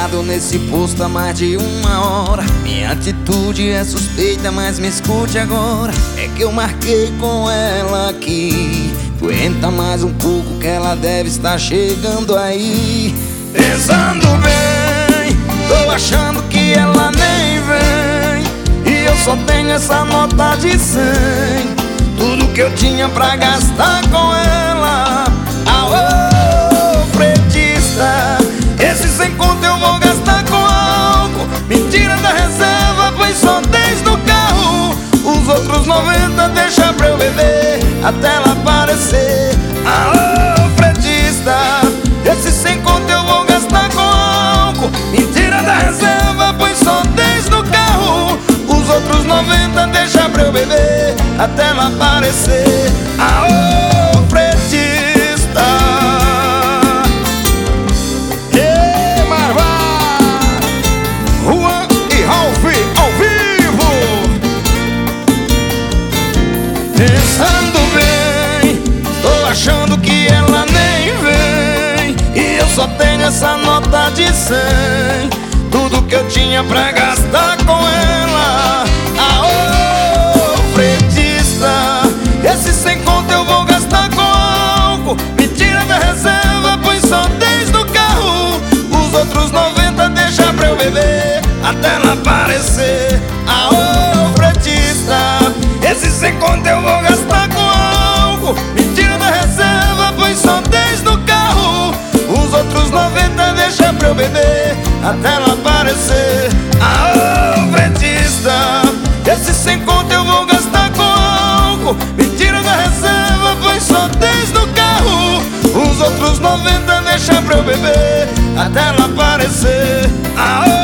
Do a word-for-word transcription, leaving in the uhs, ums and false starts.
parado nesse posto há mais de uma hora. Minha atitude é suspeita, mas me escute agora. É que eu marquei com ela aqui. Aguenta mais um pouco que ela deve estar chegando aí. Pensando bem, tô achando que ela nem vem. E eu só tenho essa nota de cem. Tudo que eu tinha pra gastar com ela. Aô, fretista, esse sem conto eu vou gastar com álcool. Mentira da reserva, pois só dez no carro. Os outros noventa deixa pra eu beber até ela aparecer. Aô, fretista, esse sem conto eu vou gastar com álcool. Mentira da reserva, pois só dez no carro. Os outros noventa deixa pra eu beber até ela aparecer. Aô, fretista. E Marvá, Juan e Ralph ao vivo. Pensando bem, tô achando que ela nem vem. E eu só tenho essa nota de cem. Tudo que eu tinha pra gastar com ela. Aô, fretista, esse sem conto eu vou gastar com álcool. Mentira da reserva, pois só dez no carro. Os outros noventa deixa pra eu beber até ela aparecer. Aô, fretista, esse sem conto eu vou gastar com álcool. Mentira da reserva, pois só dez no carro. Os outros noventa deixa pra eu beber até ela aparecer. Aô, fretista, esse sem conto eu vou gastar com álcool. Mentira da reserva, pois só dez no carro. Os outros noventa deixa pra eu beber até ela aparecer. Aô,